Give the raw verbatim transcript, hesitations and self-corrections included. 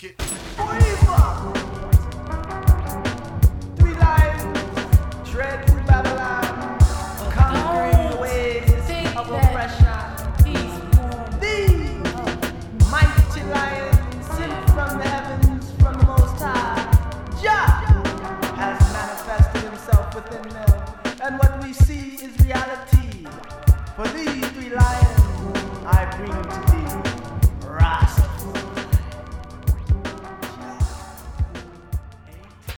Get Forever. Three lions tread through Babylon, conquering the ways of oppression. These mighty lions sent from the heavens from the Most High. Jah has manifested himself within them, and what we see is reality. For these three lions I bring to thee.